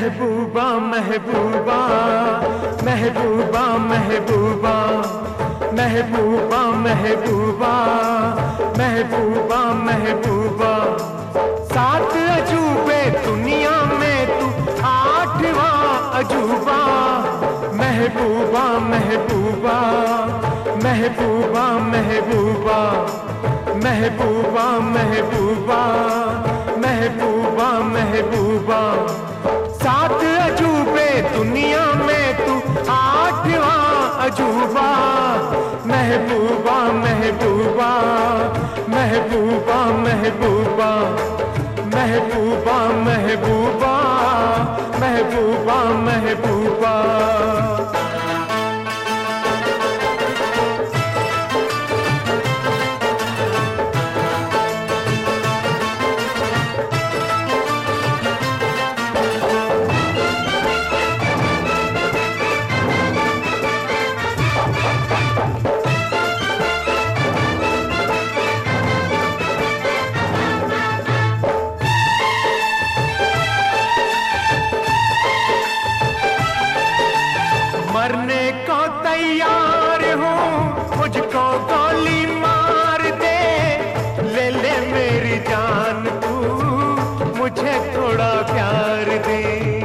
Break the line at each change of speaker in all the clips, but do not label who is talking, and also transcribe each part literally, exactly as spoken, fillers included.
महबूबा महबूबा महबूबा महबूबा महबूबा महबूबा महबूबा महबूबा सात अजूबे दुनिया में तू आठवां अजूबा महबूबा महबूबा महबूबा महबूबा महबूबा महबूबा महबूबा महबूबा सात अजूबे दुनिया में तू आठवां अजूबा महबूबा महबूबा महबूबा महबूबा महबूबा महबूबा महबूबा महबूबा मरने को तैयार हूँ मुझको गोली मार दे ले ले मेरी जान तू मुझे थोड़ा प्यार दे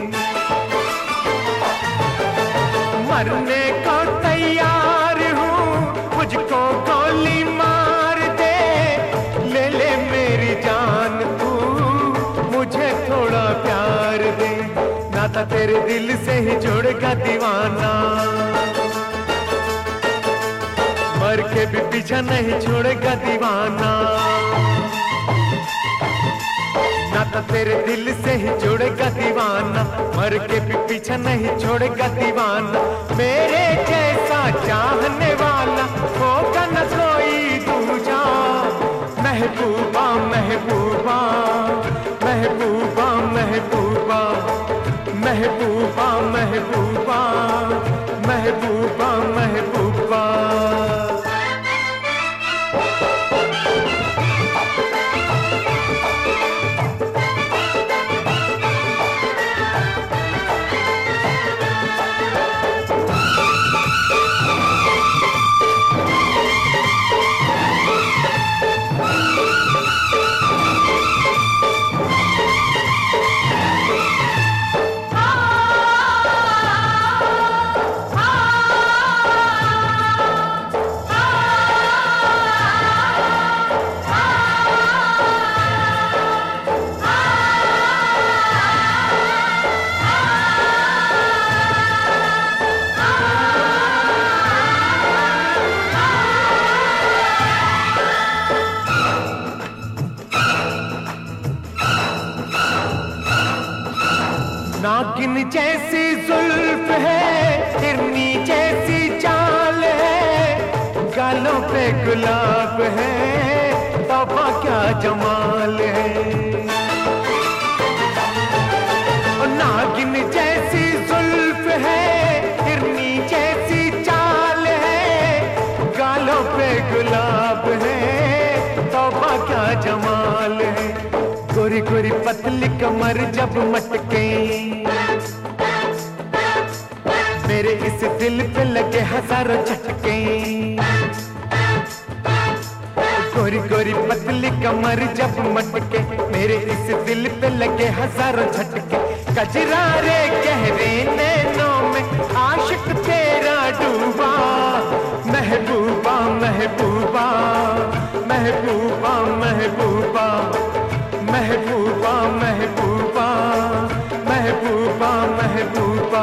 मरने को तैयार हूँ मुझको गोली मार दे ले ले मेरी जान तू मुझे थोड़ा प्यार दे नाता तेरे दिल से ही जुड़ेगा दीवाना मर के भी पीछा नहीं छोड़ेगा दीवाना नाता तेरे दिल से ही जुड़ेगा दीवाना मर के भी पीछा नहीं छोड़ेगा दीवाना मेरे जैसा चाहने वाला होगा न कोई दूजा महबूबा महबूबा महबूबा महबूबा महबूबा महबूबा महबूबा महबूबा नागिन जैसी जुल्फ है हिरनी जैसी चाल है गालों पे गुलाब है तौबा क्या जमाल है नागिन जैसी जुल्फ है हिरनी जैसी चाल है गालों पे गुलाब है तौबा क्या जमाल है गोरी गोरी पतली कमर जब मटके मेरे इस दिल पे लगे हजारों झटके गोरी गोरी पतली कमर जब मटके मेरे इस दिल पे लगे हजारों झटके कजरारे गहरे नैनों में आशिक तेरा डूबा महबूबा महबूबा महबूबा महबूबा महबूबा महबूबा महबूबा महबूबा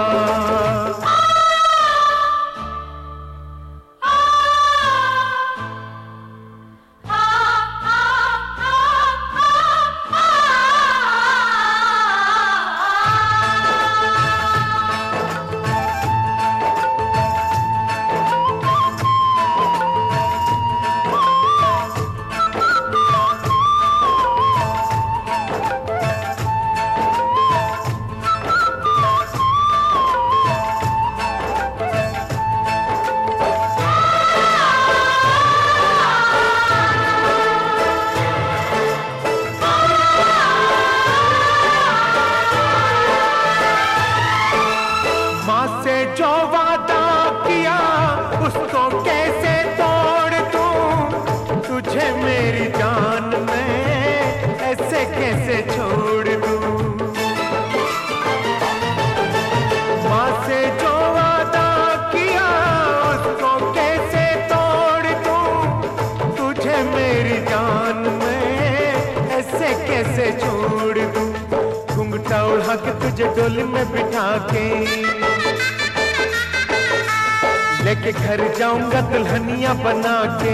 छोड़ दूं। माँ से जो वादा किया उसको कैसे तोड़ दूं, तुझे मेरी जान में ऐसे कैसे छोड़ दूं। घुंघटा उड़ा के तुझे डोली में बिठा के लेके घर जाऊंगा दुल्हनिया बना के।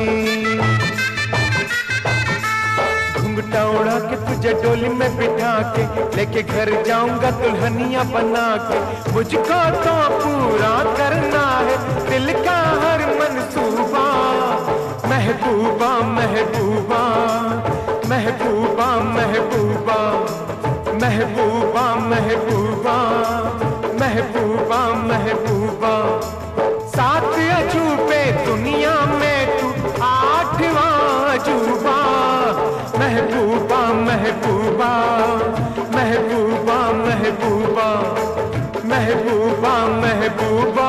घुंघटा उड़ा के तुझे डोली में बिठा के लेके घर जाऊंगा दुल्हनिया बना के। मुझको तो पूरा करना है दिल का हर मंसूबा, महबूबा महबूबा महबूबा महबूबा महबूबा महबूबा महबूबा महबूबा। सात अजूबे दुनिया में तू आठवां अजूबा, महबूबा महबूबा महबूबा महबूबा महबूबा महबूबा।